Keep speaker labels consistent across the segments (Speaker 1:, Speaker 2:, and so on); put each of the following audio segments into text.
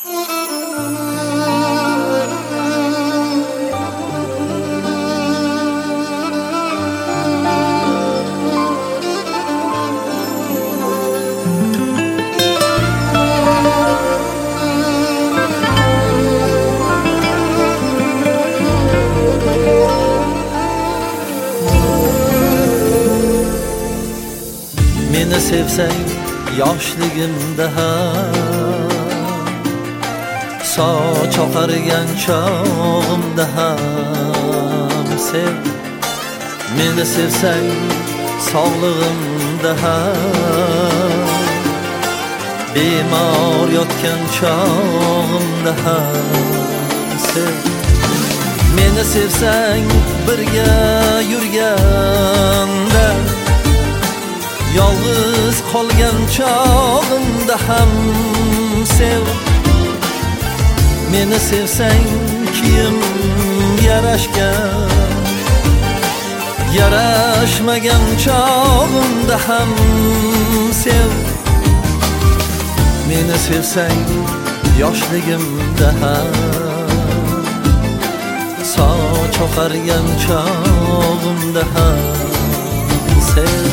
Speaker 1: Meni sevsang yoshligimda ham, soch oqargan chog'imda ham sev. Meni sevsang sog'lig'imda ham, bemor yotgan chog'imda ham sev. Meni sevsang birga yurganda, yolg'iz qolgan chog'imda ham sev. Meni sevsang kiyim yarashmagan chog'imda ham sev. Meni sevsang yoshligimda ham, soch oqargan chog'imda ham sev.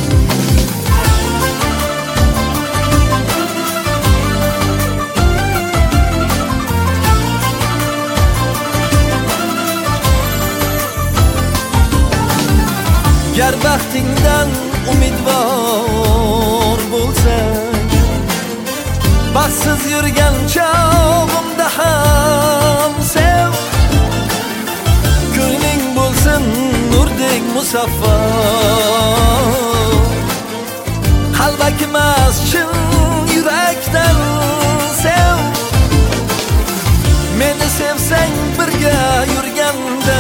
Speaker 1: Gar baxtingdan umidvor bo'lsang, baxtsiz yurgan chog'imda ham sev. Ko'ngling bo'lsin nurdek musaffo, qalbaki emas chin yurakdan sev. Meni sevsang birga yurganda,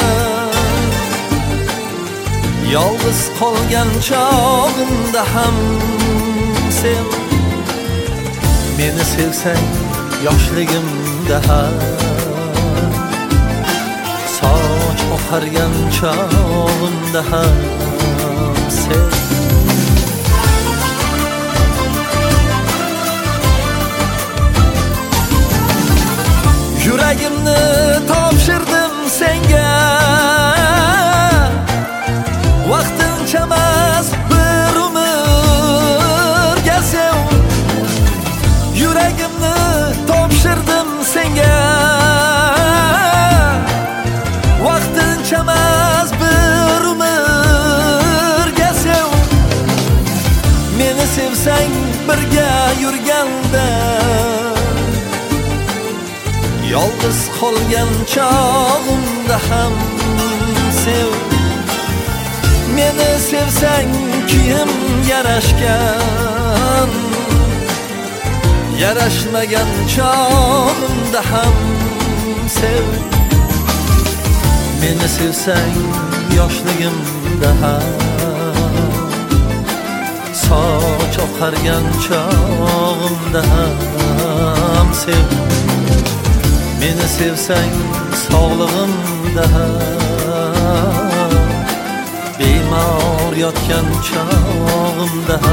Speaker 1: yolg'iz qolgan chog'imda ham sev. Meni sevsang yoshligimda ham, soch oqargan chog'imda ham sev. Yuragimni topshirdim senga, vaqtincha emas bir umrga sev. Yuragimni topshirdim senga, vaqtincha emas bir umrga sev. Meni sevsang birga yurganda, yolg'iz qolgan chog'imda ham sev. Meni sevsang kiyim yarashmagan chog'imda ham sev. Meni sevsang yoshligimda ham, soch oqargan chog'imda ham sev. Meni sevsang sog'lig'imda ham, bemor yotgan chog'imda ham